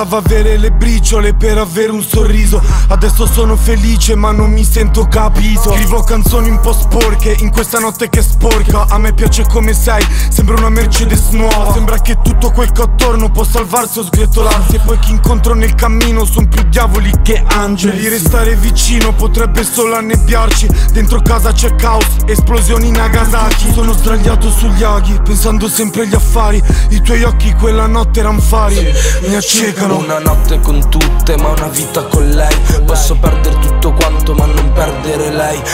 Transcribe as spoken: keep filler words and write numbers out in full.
Bastava avere le briciole per avere un sorriso. Adesso sono felice ma non mi sento capito. Scrivo canzoni un po' sporche in questa notte che sporca. A me piace come sei, sembra una Mercedes nuova. Sembra che tutto quel che ho attorno può salvarsi o sgretolarsi. E poi chi incontro nel cammino son più diavoli che angeli. Restare vicino potrebbe solo annebbiarci. Dentro casa c'è caos, esplosioni Nagasaki. Sono sdraiato sugli aghi, pensando sempre agli affari. I tuoi occhi quella notte eran fari, mi accecano. Una notte con tutte ma una vita con lei. Posso perdere tutto quanto ma non perdere lei.